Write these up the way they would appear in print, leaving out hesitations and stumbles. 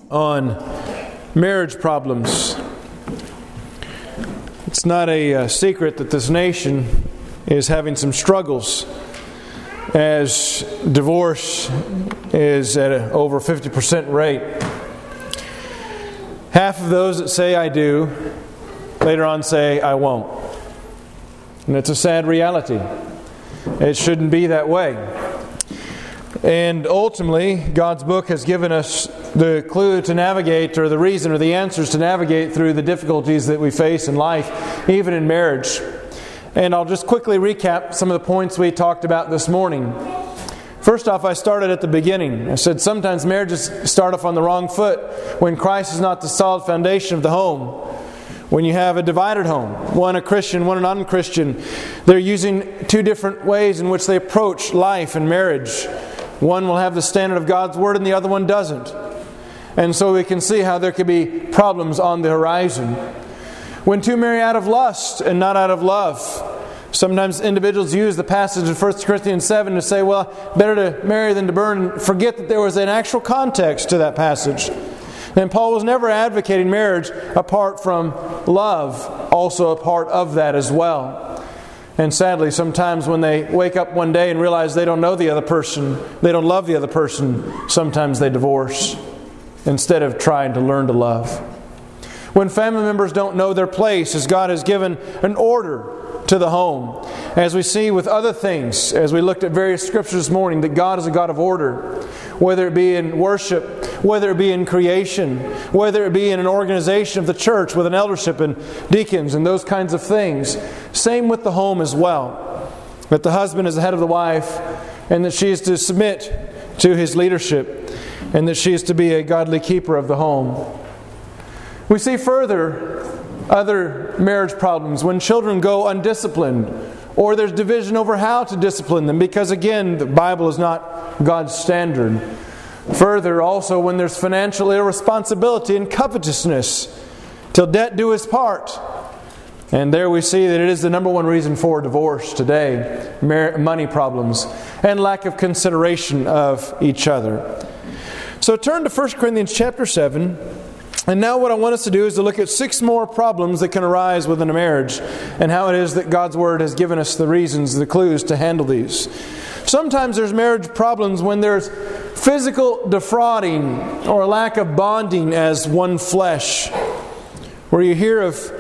on marriage problems. It's not a secret that this nation is having some struggles, as divorce is at an over 50% rate. Half of those that say I do, later on say I won't. And it's a sad reality. It shouldn't be that way. And ultimately, God's book has given us the clue to navigate, or the reason, or the answers to navigate through the difficulties that we face in life, even in marriage. And I'll just quickly recap some of the points we talked about this morning. First off, I started at the beginning. I said sometimes marriages start off on the wrong foot when Christ is not the solid foundation of the home. When you have a divided home, one a Christian, one an unchristian, they're using two different ways in which they approach life and marriage. One will have the standard of God's Word and the other one doesn't. And so we can see how there could be problems on the horizon. When two marry out of lust and not out of love, sometimes individuals use the passage of 1 Corinthians 7 to say, well, better to marry than to burn, and forget that there was an actual context to that passage. And Paul was never advocating marriage apart from love, also a part of that as well. And sadly, sometimes when they wake up one day and realize they don't know the other person, they don't love the other person, sometimes they divorce instead of trying to learn to love. When family members don't know their place, as God has given an order to the home, as we see with other things, as we looked at various scriptures this morning, that God is a God of order, whether it be in worship, whether it be in creation, whether it be in an organization of the church with an eldership and deacons and those kinds of things. Same with the home as well. That the husband is the head of the wife, and that she is to submit to his leadership, and that she is to be a godly keeper of the home. We see further other marriage problems when children go undisciplined, or there's division over how to discipline them, because again, the Bible is not God's standard. Further, also when there's financial irresponsibility and covetousness, till death do his part. And there we see that it is the number one reason for divorce today, money problems and lack of consideration of each other. So turn to 1 Corinthians chapter 7. And now what I want us to do is to look at 6 more problems that can arise within a marriage, and how it is that God's Word has given us the reasons, the clues to handle these. Sometimes there's marriage problems when there's physical defrauding or a lack of bonding as one flesh. Where you hear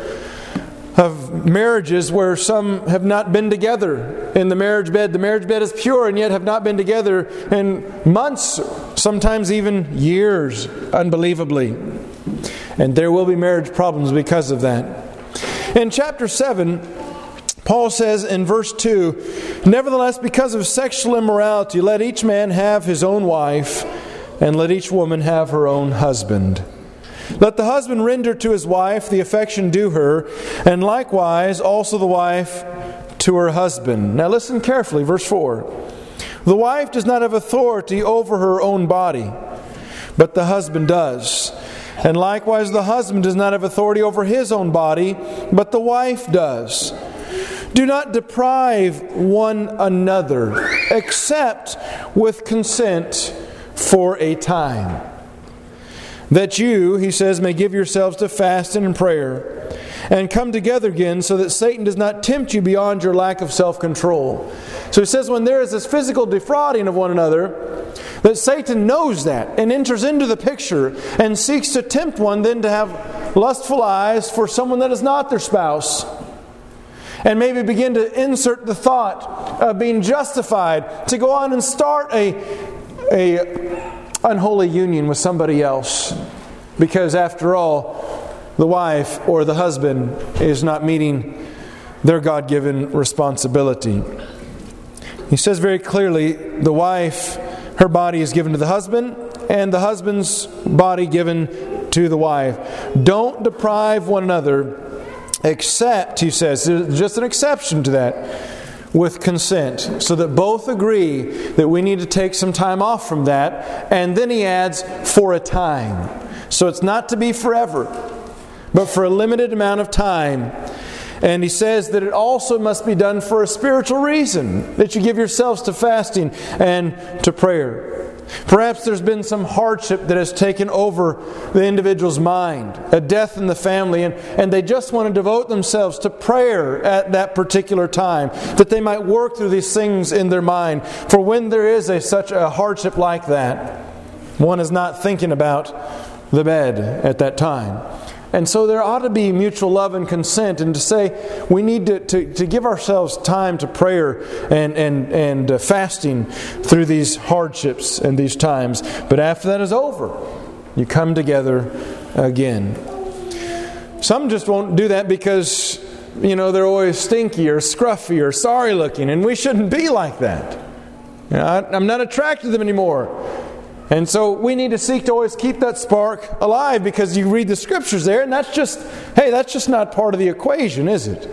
of marriages where some have not been together in the marriage bed. The marriage bed is pure and yet have not been together in months, sometimes even years, unbelievably. And there will be marriage problems because of that. In chapter 7, Paul says in verse 2, "Nevertheless, because of sexual immorality, let each man have his own wife, and let each woman have her own husband. Let the husband render to his wife the affection due her, and likewise also the wife to her husband." Now listen carefully, verse 4. "The wife does not have authority over her own body, but the husband does. And likewise the husband does not have authority over his own body, but the wife does. Do not deprive one another, except with consent for a time. That you," he says, "may give yourselves to fasting and prayer, and come together again, so that Satan does not tempt you beyond your lack of self-control." So he says when there is this physical defrauding of one another, that Satan knows that and enters into the picture and seeks to tempt one then to have lustful eyes for someone that is not their spouse. And maybe begin to insert the thought of being justified to go on and start a unholy union with somebody else. Because after all, the wife or the husband is not meeting their God-given responsibility. He says very clearly, the wife, her body is given to the husband, and the husband's body given to the wife. Don't deprive one another, except, he says, there's just an exception to that, with consent, so that both agree that we need to take some time off from that. And then he adds, for a time. So it's not to be forever, but for a limited amount of time. And he says that it also must be done for a spiritual reason, that you give yourselves to fasting and to prayer. Perhaps there's been some hardship that has taken over the individual's mind, a death in the family, and they just want to devote themselves to prayer at that particular time, that they might work through these things in their mind. For when there is such a hardship like that, one is not thinking about the bed at that time. And so there ought to be mutual love and consent, and to say we need to give ourselves time to prayer and fasting through these hardships and these times. But after that is over, you come together again. Some just won't do that because, they're always stinky or scruffy or sorry looking, and we shouldn't be like that. I'm not attracted to them anymore. And so we need to seek to always keep that spark alive, because you read the Scriptures there, and that's just not part of the equation, is it?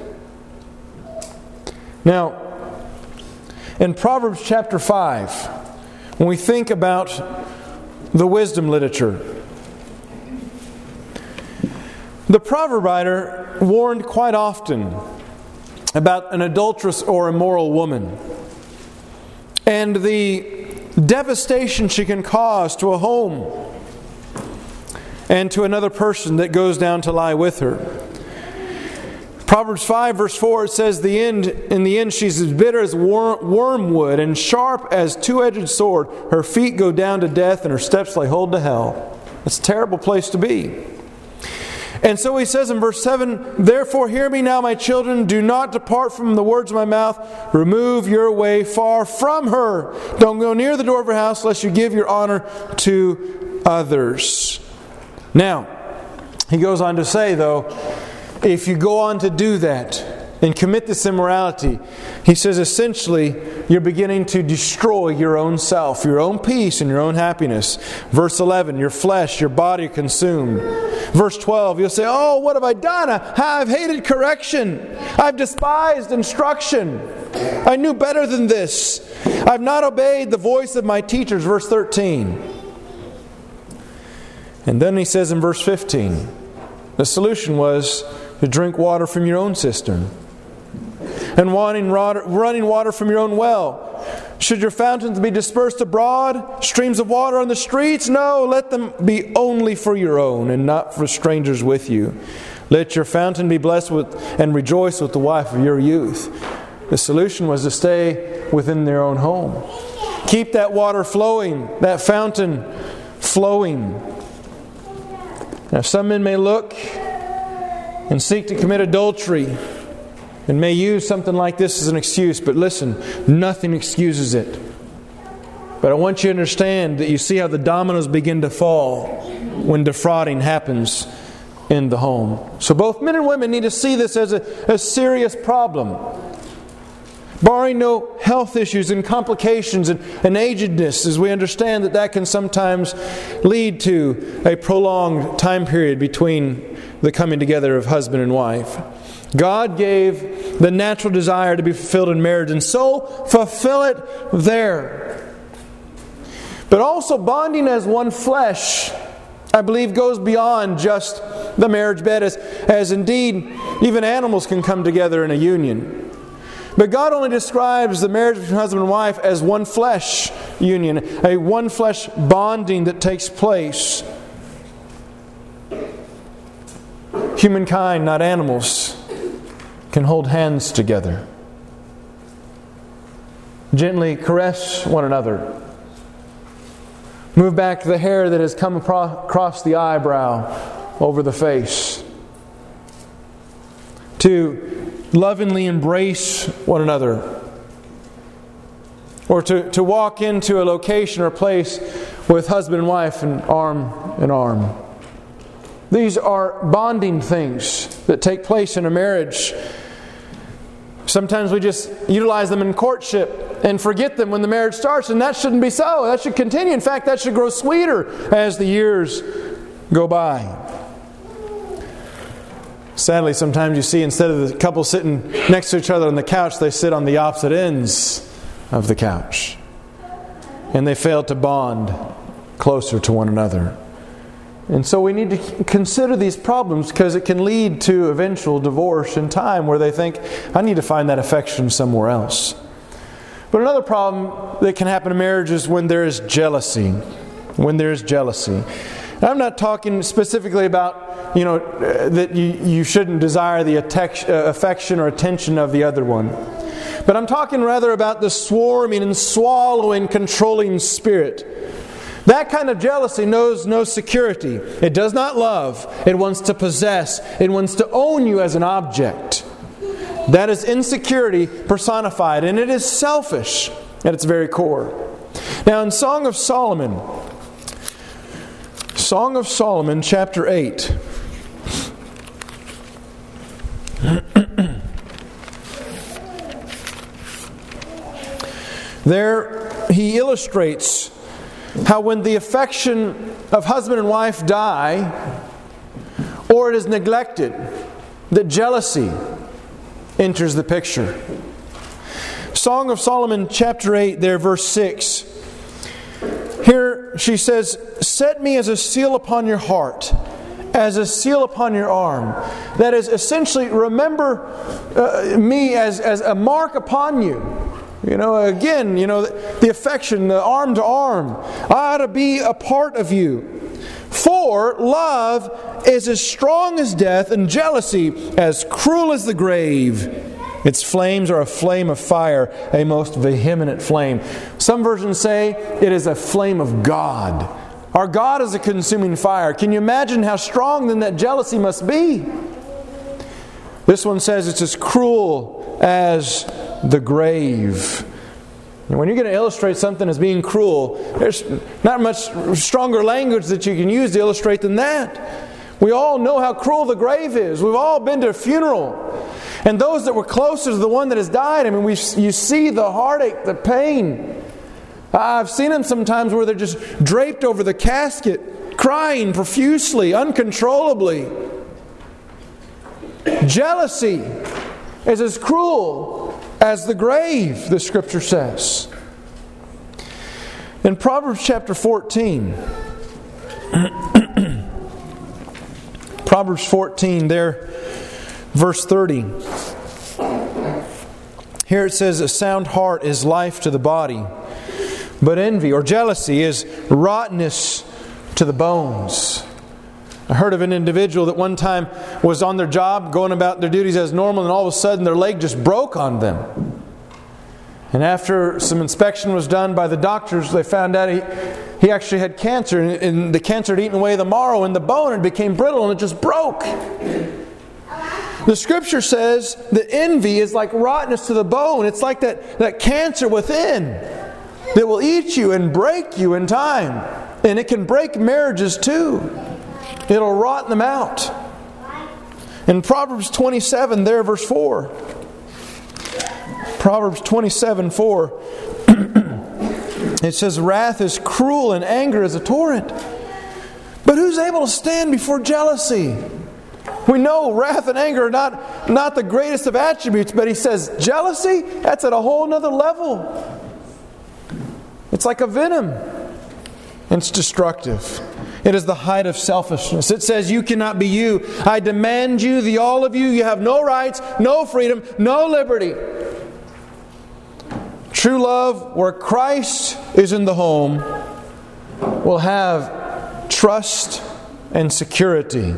Now, in Proverbs chapter 5, when we think about the wisdom literature, the proverb writer warned quite often about an adulterous or immoral woman and the devastation she can cause to a home and to another person that goes down to lie with her. Proverbs 5 verse 4, it says, in the end she's as bitter as wormwood and sharp as two-edged sword. Her feet go down to death and her steps lay hold to hell. It's a terrible place to be. And so he says in verse 7, therefore hear me now, my children, do not depart from the words of my mouth. Remove your way far from her. Don't go near the door of her house, lest you give your honor to others. Now, he goes on to say, though, if you go on to do that and commit this immorality, he says essentially you're beginning to destroy your own self, your own peace and your own happiness. Verse 11, your flesh, your body are consumed. Verse 12, you'll say, oh, what have I done? I've hated correction. I've despised instruction. I knew better than this. I've not obeyed the voice of my teachers. Verse 13. And then he says in verse 15, the solution was to drink water from your own cistern and running water from your own well. Should your fountains be dispersed abroad, streams of water on the streets? No, let them be only for your own and not for strangers with you. Let your fountain be blessed with and rejoice with the wife of your youth. The solution was to stay within their own home. Keep that water flowing, that fountain flowing. Now some men may look and seek to commit adultery and may use something like this as an excuse, but listen, nothing excuses it. But I want you to understand that you see how the dominoes begin to fall when defrauding happens in the home. So both men and women need to see this as a serious problem. Barring no health issues and complications and agedness, as we understand that can sometimes lead to a prolonged time period between the coming together of husband and wife. God gave the natural desire to be fulfilled in marriage, and so fulfill it there. But also bonding as one flesh, I believe, goes beyond just the marriage bed, as indeed even animals can come together in a union. But God only describes the marriage between husband and wife as one flesh union, a one flesh bonding that takes place. Humankind, not animals, can hold hands together, gently caress one another, move back the hair that has come across the eyebrow over the face, to lovingly embrace one another, or to walk into a location or place with husband and wife and arm in arm. These are bonding things that take place in a marriage. Sometimes we just utilize them in courtship and forget them when the marriage starts, and that shouldn't be so. That should continue. In fact, that should grow sweeter as the years go by. Sadly, sometimes you see instead of the couple sitting next to each other on the couch, they sit on the opposite ends of the couch. And they fail to bond closer to one another. And so we need to consider these problems, because it can lead to eventual divorce in time, where they think, I need to find that affection somewhere else. But another problem that can happen in marriage is when there is jealousy. When there is jealousy. I'm not talking specifically about, that you shouldn't desire the affection or attention of the other one. But I'm talking rather about the swarming and swallowing, controlling spirit. That kind of jealousy knows no security. It does not love. It wants to possess. It wants to own you as an object. That is insecurity personified, and it is selfish at its very core. Now in Song of Solomon, chapter 8. There he illustrates how when the affection of husband and wife die, or it is neglected, that jealousy enters the picture. Song of Solomon, chapter 8, there, verse 6. Here she says, "Set me as a seal upon your heart, as a seal upon your arm." That is essentially, remember me as a mark upon you. The affection, the arm to arm. I ought to be a part of you. For love is as strong as death, and jealousy as cruel as the grave. Its flames are a flame of fire, a most vehement flame. Some versions say it is a flame of God. Our God is a consuming fire. Can you imagine how strong then that jealousy must be? This one says it's as cruel as the grave. And when you're going to illustrate something as being cruel, there's not much stronger language that you can use to illustrate than that. We all know how cruel the grave is. We've all been to a funeral. And those that were closer to the one that has died, you see the heartache, the pain. I've seen them sometimes where they're just draped over the casket, crying profusely, uncontrollably. Jealousy is as cruel as the grave, the Scripture says. In Proverbs chapter 14, Proverbs 14, there, verse 30. Here it says, "A sound heart is life to the body, but envy," or jealousy, "is rottenness to the bones." I heard of an individual that one time was on their job, going about their duties as normal, and all of a sudden their leg just broke on them. And after some inspection was done by the doctors, they found out he actually had cancer, and the cancer had eaten away the marrow in the bone and became brittle, and it just broke. The Scripture says that envy is like rottenness to the bone. It's like that cancer within that will eat you and break you in time. And it can break marriages too. It'll rot them out. In Proverbs 27, there, verse 4. Proverbs 27, 4. It says, "Wrath is cruel and anger is a torrent. But who's able to stand before jealousy?" We know wrath and anger are not the greatest of attributes, but he says jealousy, that's at a whole nother level. It's like a venom. It's destructive. It is the height of selfishness. It says, "You cannot be you. I demand you, the all of you. You have no rights, no freedom, no liberty." True love, where Christ is in the home, will have trust and security.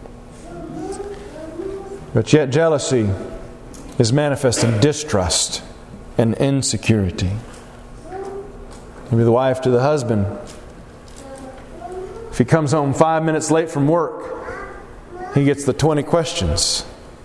But yet jealousy is manifest in distrust and insecurity. Maybe the wife to the husband. If he comes home 5 minutes late from work, he gets the 20 questions.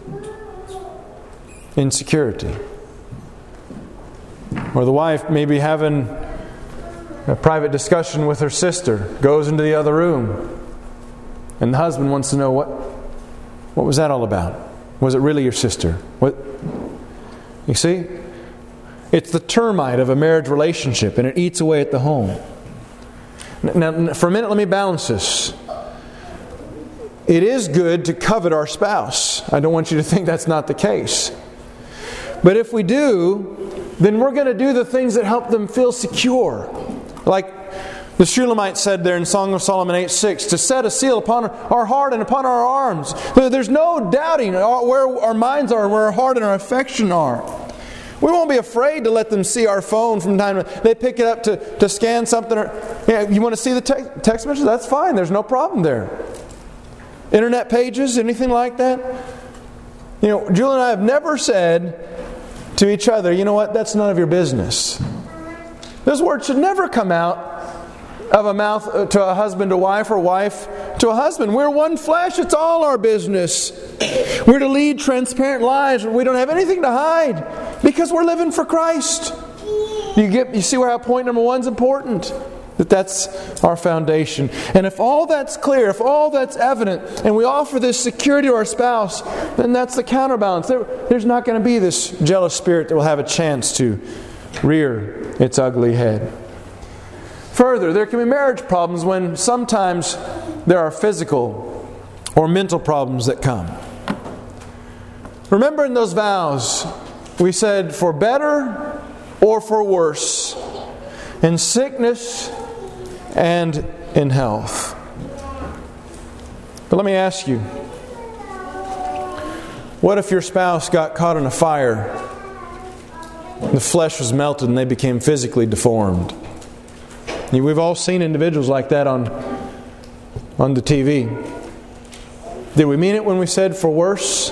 Insecurity. Or the wife may be having a private discussion with her sister, goes into the other room, and the husband wants to know what was that all about? Was it really your sister? What? You see? It's the termite of a marriage relationship, and it eats away at the home. Now, for a minute, let me balance this. It is good to covet our spouse. I don't want you to think that's not the case. But if we do, then we're going to do the things that help them feel secure. Like the Shulamite said there in Song of Solomon 8:6, "To set a seal upon our heart and upon our arms." There's no doubting where our minds are, where our heart and our affection are. We won't be afraid to let them see our phone from time to time. They pick it up to scan something. You want to see the text message? That's fine. There's no problem there. Internet pages, anything like that? Julie and I have never said to each other, you know what, that's none of your business. Those words should never come out of a mouth to a husband to wife or wife to a husband. We're one flesh. It's all our business. We're to lead transparent lives. We don't have anything to hide because we're living for Christ. You see how point number 1 is important? That's our foundation. And if all that's clear, if all that's evident, and we offer this security to our spouse, then that's the counterbalance. There's not going to be this jealous spirit that will have a chance to rear its ugly head. Further, there can be marriage problems when sometimes there are physical or mental problems that come. Remember in those vows, we said for better or for worse, in sickness and in health. But let me ask you, what if your spouse got caught in a fire, the flesh was melted and they became physically deformed? We've all seen individuals like that on the TV. Did we mean it when we said for worse?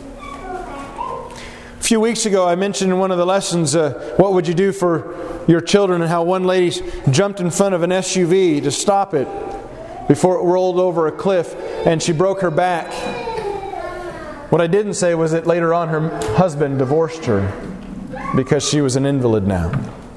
A few weeks ago I mentioned in one of the lessons what would you do for your children, and how one lady jumped in front of an SUV to stop it before it rolled over a cliff and she broke her back. What I didn't say was that later on her husband divorced her because she was an invalid now.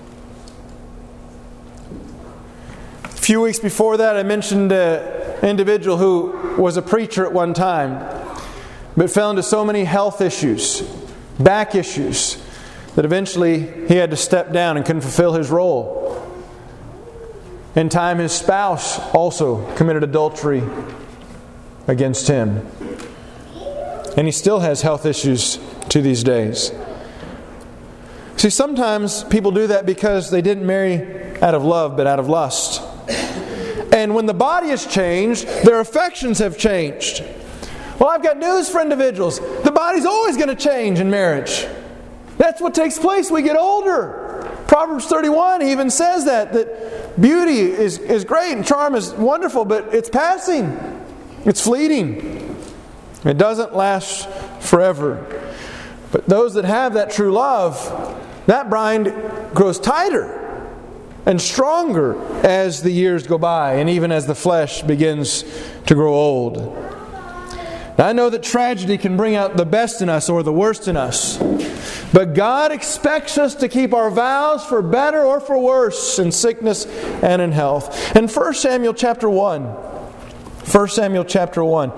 A few weeks before that I mentioned an individual who was a preacher at one time but fell into so many health issues, back issues, that eventually he had to step down and couldn't fulfill his role. In time, his spouse also committed adultery against him. And he still has health issues to these days. See, sometimes people do that because they didn't marry out of love, but out of lust. And when the body has changed, their affections have changed. Well, I've got news for individuals. The body's always going to change in marriage. That's what takes place. We get older. Proverbs 31 even says that beauty is great and charm is wonderful, but it's passing. It's fleeting. It doesn't last forever. But those that have that true love, that bind grows tighter and stronger as the years go by and even as the flesh begins to grow old. Now, I know that tragedy can bring out the best in us or the worst in us. But God expects us to keep our vows for better or for worse, in sickness and in health. In 1 Samuel chapter 1, 1 Samuel chapter 1,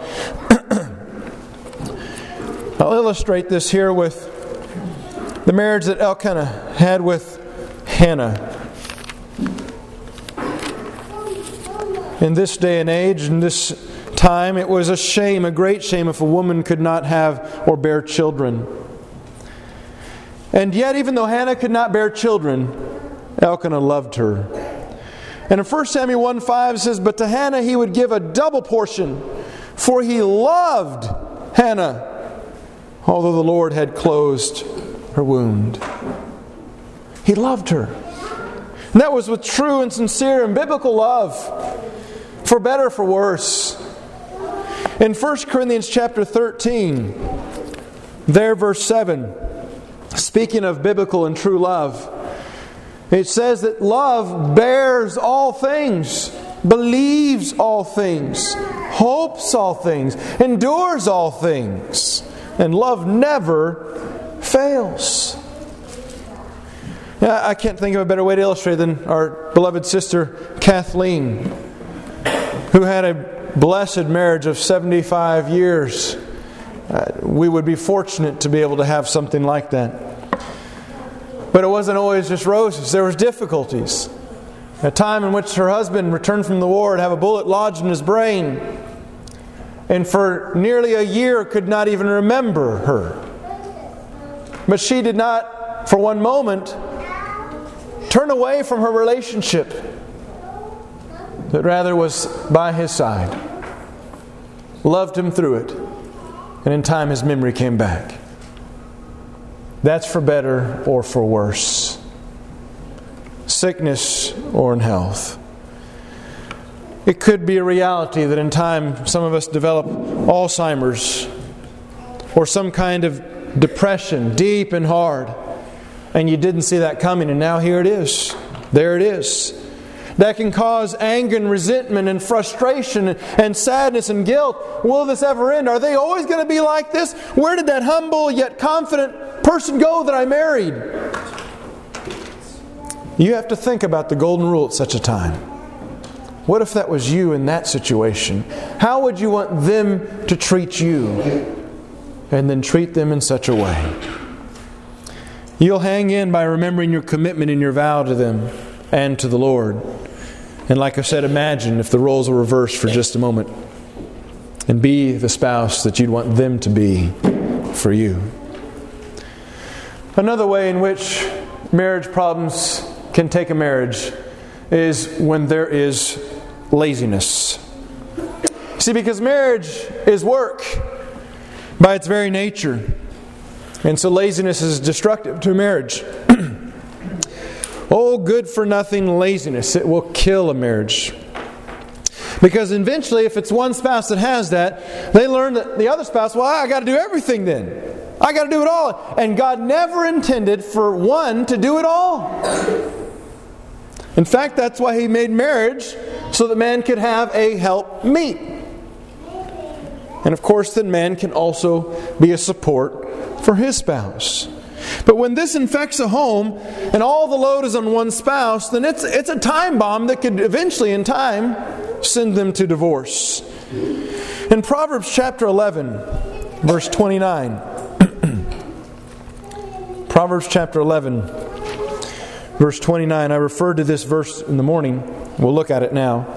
I'll illustrate this here with the marriage that Elkanah had with Hannah. In this day and age, in this time, it was a shame, a great shame, if a woman could not have or bear children. And yet, even though Hannah could not bear children, Elkanah loved her. And in 1 Samuel 1:5 it says, "But to Hannah he would give a double portion, for he loved Hannah, although the Lord had closed her wound." He loved her. And that was with true and sincere and biblical love, for better or for worse. In 1 Corinthians chapter 13, there verse 7, speaking of biblical and true love, it says that love bears all things, believes all things, hopes all things, endures all things, and love never fails. Now, I can't think of a better way to illustrate than our beloved sister Kathleen, who had a blessed marriage of 75 years. We would be fortunate to be able to have something like that. But it wasn't always just roses. There was difficulties. A time in which her husband returned from the war and had a bullet lodged in his brain, and for nearly a year could not even remember her. But she did not, for one moment, turn away from her relationship, but rather was by his side, loved him through it, and in time his memory came back. That's for better or for worse. Sickness or in health. It could be a reality that in time some of us develop Alzheimer's or some kind of depression, deep and hard, and you didn't see that coming, and now here it is. There it is. That can cause anger and resentment and frustration and sadness and guilt. Will this ever end? Are they always going to be like this? Where did that humble yet confident person go that I married? You have to think about the golden rule at such a time. What if that was you in that situation? How would you want them to treat you? And then treat them in such a way. You'll hang in by remembering your commitment and your vow to them and to the Lord. And like I said, imagine if the roles were reversed for just a moment. And be the spouse that you'd want them to be for you. Another way in which marriage problems can take a marriage is when there is laziness. See, because marriage is work by its very nature. And so laziness is destructive to marriage. Oh, good for nothing laziness. It will kill a marriage. Because eventually, if it's one spouse that has that, they learn that the other spouse, well, I got to do everything then. I got to do it all. And God never intended for one to do it all. In fact, that's why He made marriage, so that man could have a helpmeet. And of course, then man can also be a support for his spouse. But when this infects a home and all the load is on one spouse, then it's a time bomb that could eventually, in time, send them to divorce. In Proverbs chapter 11, verse 29, Proverbs chapter 11, verse 29, I referred to this verse in the morning. We'll look at it now.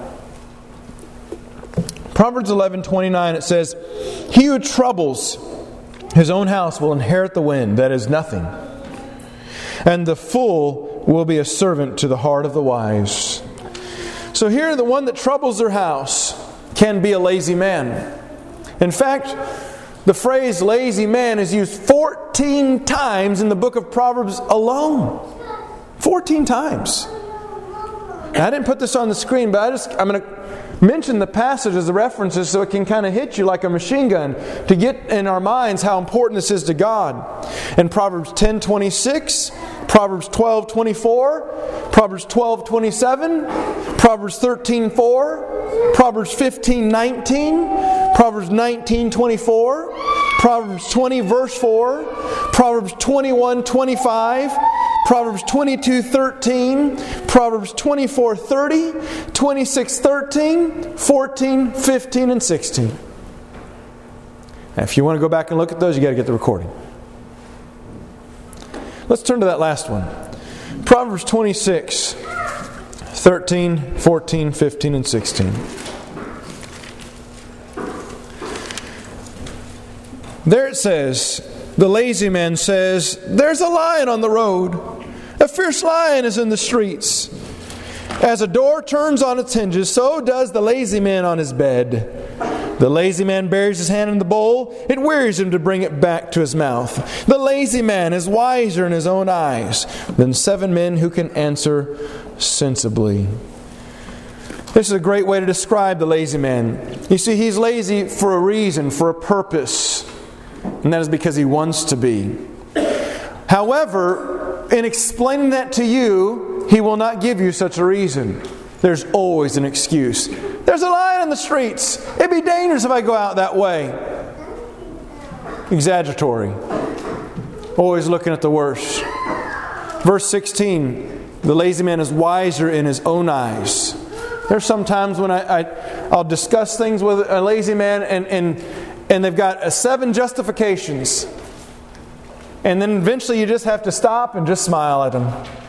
Proverbs 11:29, it says, "He who troubles his own house will inherit the wind, that is nothing. And the fool will be a servant to the heart of the wise." So here, the one that troubles their house can be a lazy man. In fact, the phrase lazy man is used 14 times in the book of Proverbs alone. 14 times. Now, I didn't put this on the screen, but I'm going to mention the passage as the references so it can kind of hit you like a machine gun to get in our minds how important this is to God. In Proverbs 10:26, Proverbs 12:24, Proverbs 12:27, Proverbs 13:4, Proverbs 15:19, Proverbs 19:24, Proverbs 20 verse 4, Proverbs 21:25, Proverbs 22:13, Proverbs 24:30, 26:13, 14, 15, and 16. Now, if you want to go back and look at those, you got to get the recording. Let's turn to that last one. Proverbs 26, 13, 14, 15, and 16. There it says, the lazy man says, "There's a lion on the road. A fierce lion is in the streets. As a door turns on its hinges, so does the lazy man on his bed. The lazy man buries his hand in the bowl. It wearies him to bring it back to his mouth. The lazy man is wiser in his own eyes than 7 men who can answer sensibly." This is a great way to describe the lazy man. You see, he's lazy for a reason, for a purpose. And that is because he wants to be. However, in explaining that to you, he will not give you such a reason. There's always an excuse. There's a lion in the streets. It'd be dangerous if I go out that way. Exaggeratory. Always looking at the worst. Verse 16, the lazy man is wiser in his own eyes. There's some times when I'll discuss things with a lazy man and they've got 7 justifications. And then eventually you just have to stop and just smile at them.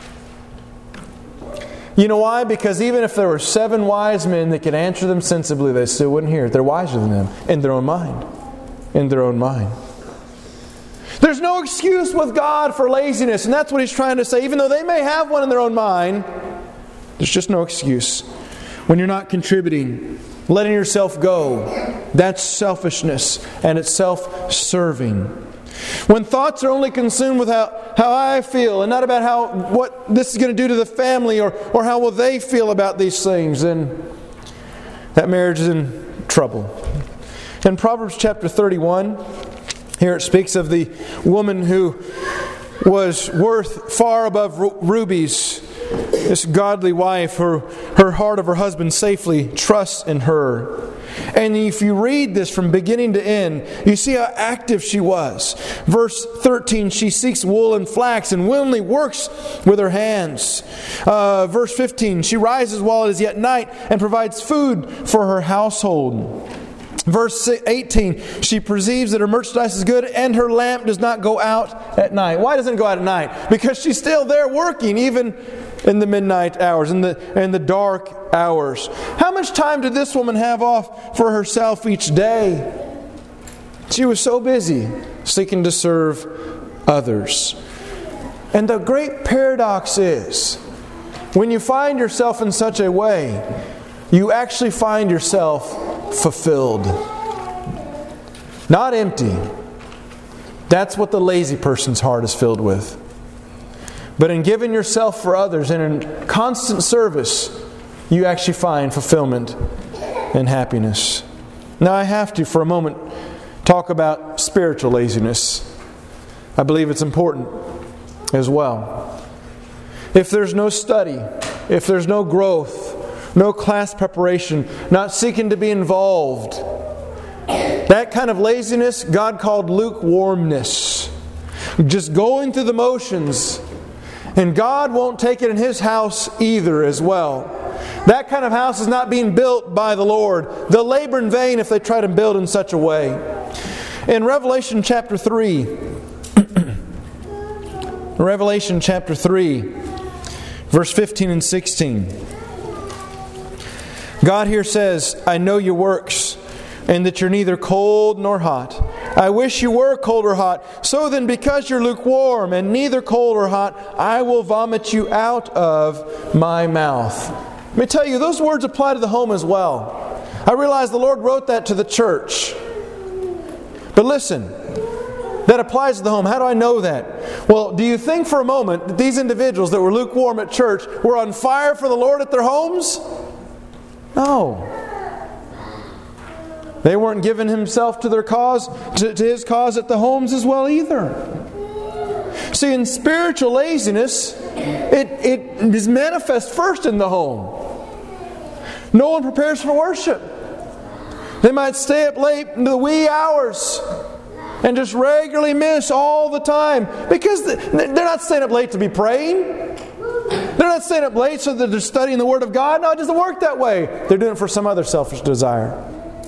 You know why? Because even if there were 7 wise men that could answer them sensibly, they still wouldn't hear it. They're wiser than them in their own mind. In their own mind. There's no excuse with God for laziness. And that's what He's trying to say. Even though they may have one in their own mind, there's just no excuse. When you're not contributing, letting yourself go, that's selfishness and it's self-serving. When thoughts are only consumed with how I feel and not about what this is going to do to the family or how will they feel about these things, then that marriage is in trouble. In Proverbs chapter 31, here it speaks of the woman who was worth far above rubies. This godly wife, her heart of her husband safely trusts in her. And if you read this from beginning to end, you see how active she was. Verse 13, she seeks wool and flax and willingly works with her hands. Verse 15, she rises while it is yet night and provides food for her household. Verse 18, she perceives that her merchandise is good and her lamp does not go out at night. Why doesn't it go out at night? Because she's still there working, even in the midnight hours, in the dark hours. How much time did this woman have off for herself each day? She was so busy seeking to serve others. And the great paradox is, when you find yourself in such a way, you actually find yourself fulfilled. Not empty. That's what the lazy person's heart is filled with. But in giving yourself for others and in constant service, you actually find fulfillment and happiness. Now I have to, for a moment, talk about spiritual laziness. I believe it's important as well. If there's no study, if there's no growth, no class preparation, not seeking to be involved, that kind of laziness God called lukewarmness. Just going through the motions. And God won't take it in His house either as well. That kind of house is not being built by the Lord. They'll labor in vain if they try to build in such a way. In Revelation chapter 3, Revelation chapter 3, verse 15 and 16, God here says, I know your works, and that you're neither cold nor hot. I wish you were cold or hot. So then, because you're lukewarm and neither cold or hot, I will vomit you out of my mouth. Let me tell you, those words apply to the home as well. I realize the Lord wrote that to the church. But listen, that applies to the home. How do I know that? Well, do you think for a moment that these individuals that were lukewarm at church were on fire for the Lord at their homes? No. They weren't giving Himself to their cause, to His cause at the homes as well either. See, in spiritual laziness, it is manifest first in the home. No one prepares for worship. They might stay up late into the wee hours and just regularly miss all the time because they're not staying up late to be praying. They're not staying up late so that they're studying the Word of God. No, it doesn't work that way. They're doing it for some other selfish desire.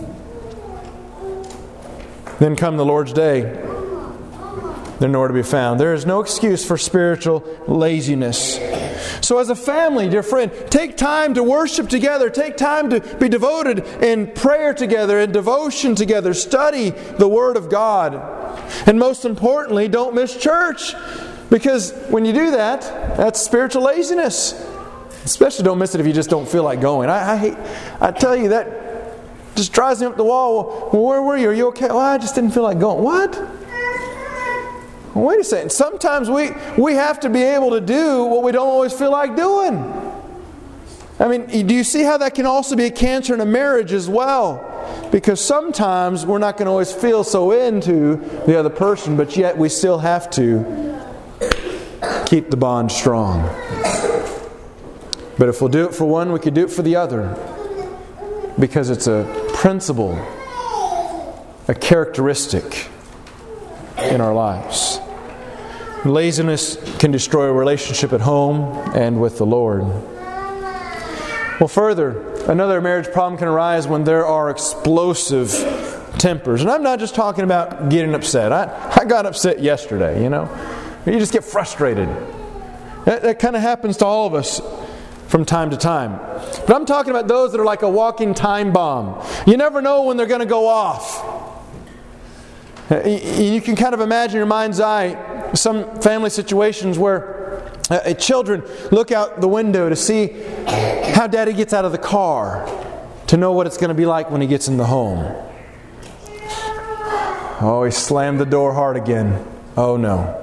Then come the Lord's day, they're nowhere to be found. There is no excuse for spiritual laziness. So as a family, dear friend, take time to worship together. Take time to be devoted in prayer together, in devotion together. Study the Word of God. And most importantly, don't miss church. Because when you do that, that's spiritual laziness. Especially don't miss it if you just don't feel like going. I tell you, that just drives me up the wall. Well, where were you? Are you okay? Well, I just didn't feel like going. What? Well, wait a second. Sometimes we have to be able to do what we don't always feel like doing. I mean, do you see how that can also be a cancer in a marriage as well? Because sometimes we're not going to always feel so into the other person, but yet we still have to keep the bond strong. But if we'll do it for one, we could do it for the other. Because it's a principle, a characteristic in our lives. Laziness can destroy a relationship at home and with the Lord. Well, further, another marriage problem can arise when there are explosive tempers. And I'm not just talking about getting upset. I got upset yesterday, you know. You just get frustrated. That kind of happens to all of us from time to time. But I'm talking about those that are like a walking time bomb. You never know when they're going to go off. You can kind of imagine in your mind's eye some family situations where children look out the window to see how Daddy gets out of the car, to know what it's going to be like when he gets in the home. Oh, he slammed the door hard again. Oh no.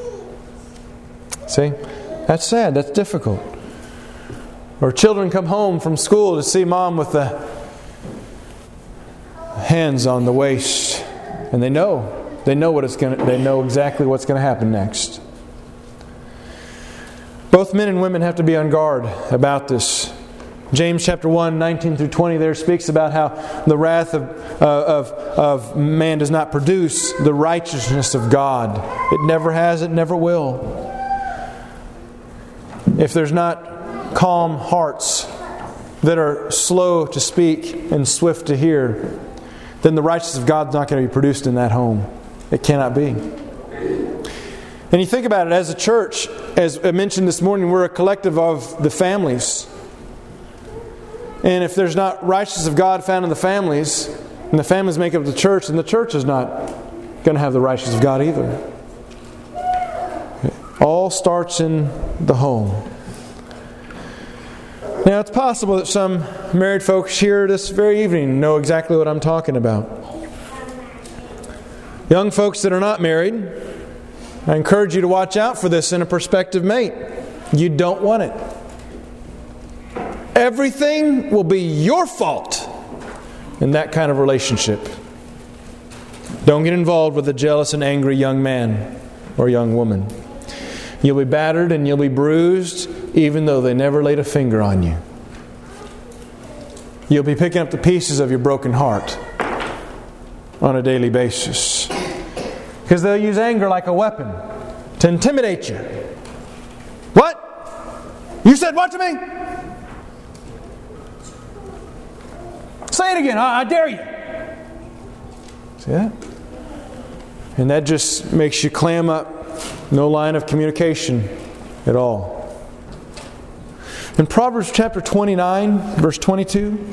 See? That's sad. That's difficult. Or children come home from school to see mom with the hands on the waist, and they know exactly what's going to happen next. Both men and women have to be on guard about this. James chapter 1, 19 through 20 there speaks about how the wrath of man does not produce the righteousness of God. It never has, it never will. If there's not calm hearts that are slow to speak and swift to hear, then the righteousness of God's not going to be produced in that home. It cannot be. And you think about it, as a church, as I mentioned this morning, we're a collective of the families. And if there's not righteousness of God found in the families, and the families make up the church, then the church is not going to have the righteousness of God either. It all starts in the home. Now, it's possible that some married folks here this very evening know exactly what I'm talking about. Young folks that are not married, I encourage you to watch out for this in a prospective mate. You don't want it. Everything will be your fault in that kind of relationship. Don't get involved with a jealous and angry young man or young woman. You'll be battered and you'll be bruised even though they never laid a finger on you. You'll be picking up the pieces of your broken heart on a daily basis. Because they'll use anger like a weapon to intimidate you. What? You said what to me? Say it again. I dare you. See that? And that just makes you clam up. No line of communication at all. In Proverbs chapter 29, verse 22.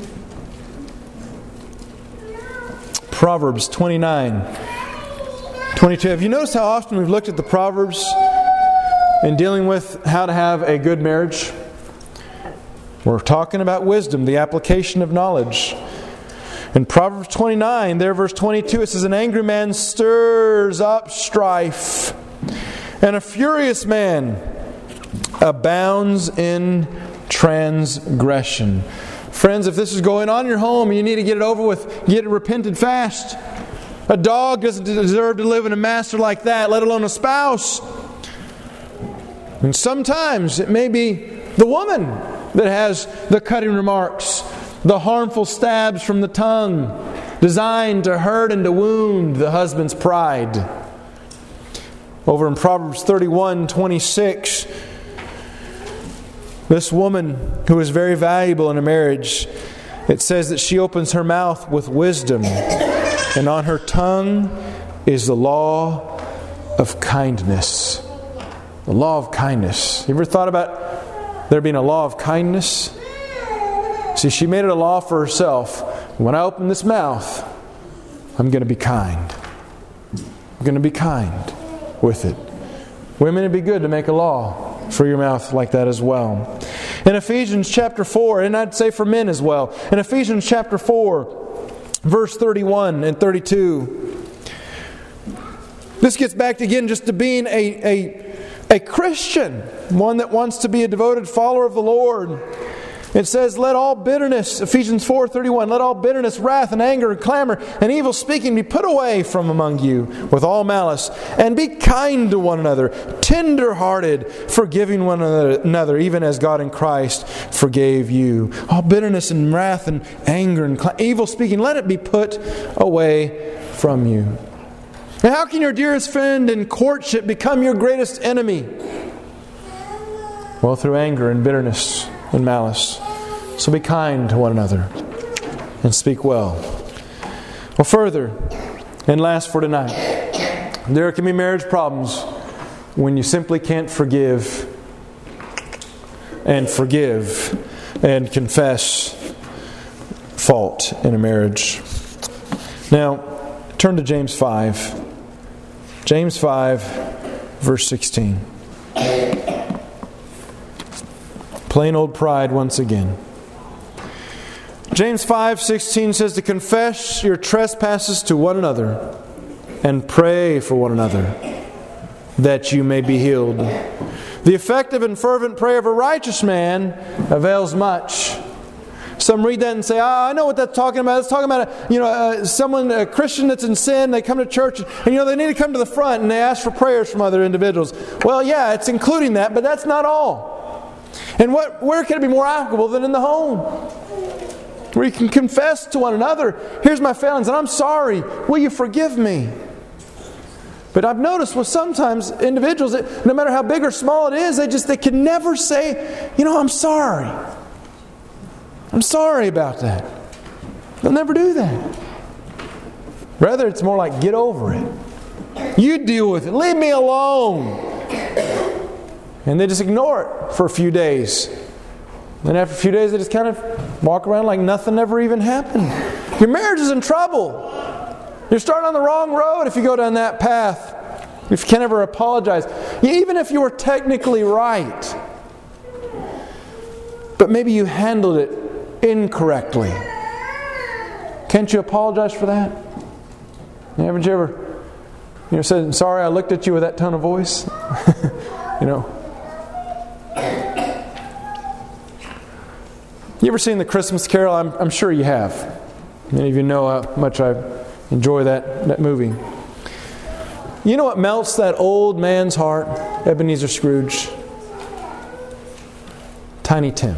Proverbs 29, 22. Have you noticed how often we've looked at the Proverbs in dealing with how to have a good marriage? We're talking about wisdom, the application of knowledge. In Proverbs 29, there verse 22, it says, an angry man stirs up strife, and a furious man abounds in transgression. Friends, if this is going on in your home, you need to get it over with. Get it repented fast. A dog doesn't deserve to live in a master like that, let alone a spouse. And sometimes it may be the woman that has the cutting remarks, the harmful stabs from the tongue, designed to hurt and to wound the husband's pride. Over in Proverbs 31:26, this woman who is very valuable in a marriage, it says that she opens her mouth with wisdom, and on her tongue is the law of kindness. The law of kindness. You ever thought about there being a law of kindness? See, she made it a law for herself. When I open this mouth, I'm going to be kind. I'm going to be kind with it. Women, it'd be good to make a law for your mouth like that as well. In Ephesians chapter 4, and I'd say for men as well, in Ephesians chapter 4, verse 31 and 32, this gets back again just to being a Christian, one that wants to be a devoted follower of the Lord. It says, let all bitterness, Ephesians 4:31, let all bitterness, wrath, and anger, and clamor, and evil speaking be put away from among you with all malice, and be kind to one another, tender-hearted, forgiving one another, even as God in Christ forgave you. All bitterness and wrath and anger and evil speaking, let it be put away from you. Now, how can your dearest friend in courtship become your greatest enemy? Well, through anger and bitterness and malice. So be kind to one another and speak well. Well, further, and last for tonight, there can be marriage problems when you simply can't forgive and confess fault in a marriage. Now, turn to James 5. James 5, verse 16. Plain old pride once again. James 5:16 says to confess your trespasses to one another and pray for one another, that you may be healed. The effective and fervent prayer of a righteous man avails much. Some read that and say, I know what that's talking about. It's talking about someone, a Christian that's in sin. They come to church and they need to come to the front and they ask for prayers from other individuals. Well, yeah, it's including that, but that's not all. And where can it be more applicable than in the home? Where you can confess to one another, here's my failings and I'm sorry. Will you forgive me? But I've noticed with sometimes individuals, no matter how big or small it is, they can never say, I'm sorry. I'm sorry about that. They'll never do that. Rather, it's more like, get over it. You deal with it. Leave me alone. And they just ignore it for a few days. Then after a few days, they just kind of walk around like nothing ever even happened. Your marriage is in trouble. You're starting on the wrong road if you go down that path. If you can't ever apologize. Even if you were technically right. But maybe you handled it incorrectly. Can't you apologize for that? Haven't you ever said, sorry I looked at you with that tone of voice? You ever seen The Christmas Carol? I'm sure you have. Many of you know how much I enjoy that movie. You know what melts that old man's heart, Ebenezer Scrooge? Tiny Tim.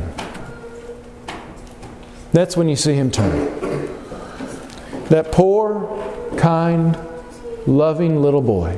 That's when you see him turn. That poor, kind, loving little boy.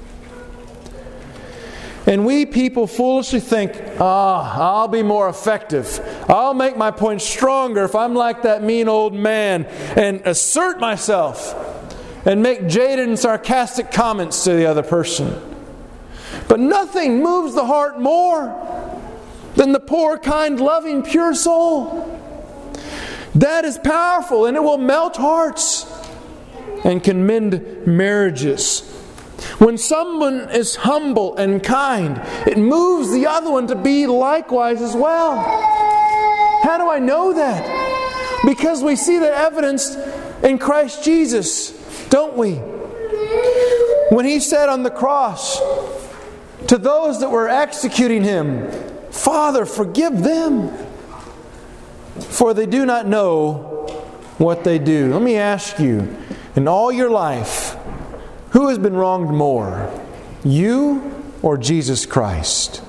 And we people foolishly think, I'll be more effective. I'll make my point stronger if I'm like that mean old man and assert myself and make jaded and sarcastic comments to the other person. But nothing moves the heart more than the poor, kind, loving, pure soul. That is powerful, and it will melt hearts and can mend marriages. When someone is humble and kind, it moves the other one to be likewise as well. How do I know that? Because we see that evidenced in Christ Jesus, don't we? When He said on the cross to those that were executing Him, Father, forgive them, for they do not know what they do. Let me ask you, in all your life, who has been wronged more? You or Jesus Christ?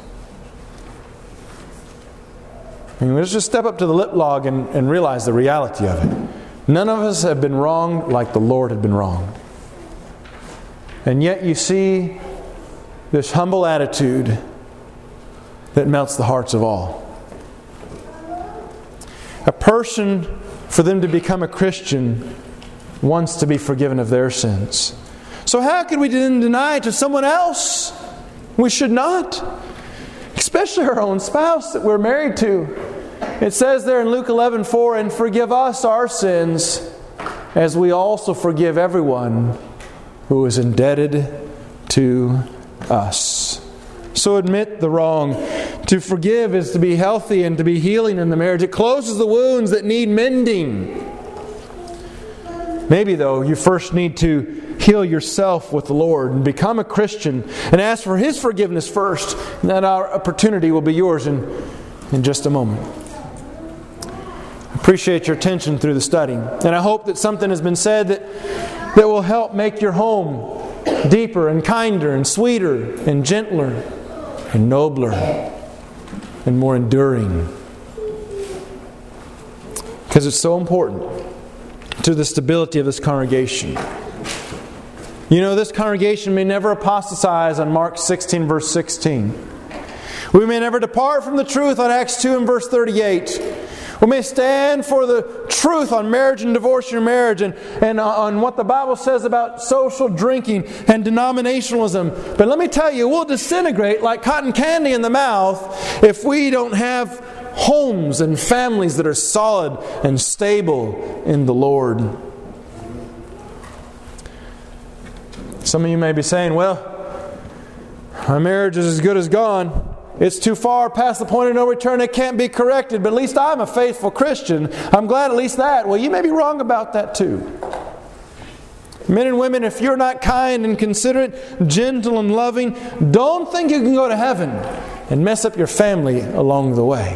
Let's just step up to the lip log and realize the reality of it. None of us have been wronged like the Lord had been wronged. And yet you see this humble attitude that melts the hearts of all. A person, for them to become a Christian, wants to be forgiven of their sins. So how could we then deny it to someone else? We should not. Especially our own spouse that we're married to. It says there in Luke 11:4, and forgive us our sins as we also forgive everyone who is indebted to us. So admit the wrong. To forgive is to be healthy and to be healing in the marriage. It closes the wounds that need mending. Maybe, though, you first need to heal yourself with the Lord and become a Christian and ask for His forgiveness first. And that opportunity will be yours in just a moment. I appreciate your attention through the study. And I hope that something has been said that will help make your home deeper and kinder and sweeter and gentler and nobler and more enduring. Because it's so important to the stability of this congregation. This congregation may never apostatize on Mark 16, verse 16. We may never depart from the truth on Acts 2 and verse 38. We may stand for the truth on marriage and divorce in your marriage and on what the Bible says about social drinking and denominationalism. But let me tell you, we'll disintegrate like cotton candy in the mouth if we don't have homes and families that are solid and stable in the Lord. Some of you may be saying, well, my marriage is as good as gone. It's too far past the point of no return. It can't be corrected. But at least I'm a faithful Christian. I'm glad at least that. Well, you may be wrong about that too. Men and women, if you're not kind and considerate, gentle and loving, don't think you can go to heaven and mess up your family along the way.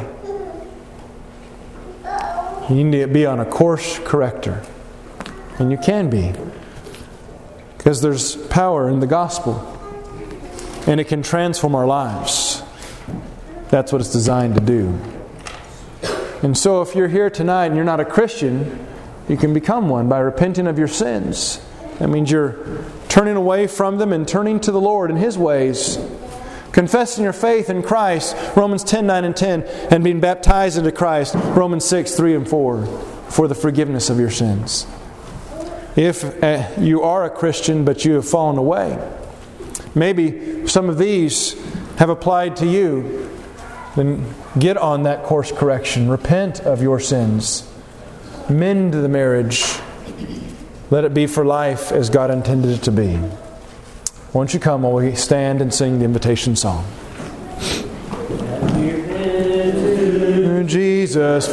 You need to be on a course corrector. And you can be. Because there's power in the gospel. And it can transform our lives. That's what it's designed to do. And so if you're here tonight and you're not a Christian, you can become one by repenting of your sins. That means you're turning away from them and turning to the Lord in His ways. Confessing your faith in Christ, Romans 10, 9 and 10, and being baptized into Christ, Romans 6, 3 and 4, for the forgiveness of your sins. If you are a Christian but you have fallen away, maybe some of these have applied to you, then get on that course correction. Repent of your sins. Mend the marriage. Let it be for life as God intended it to be. Won't you come while we stand and sing the invitation song? Jesus.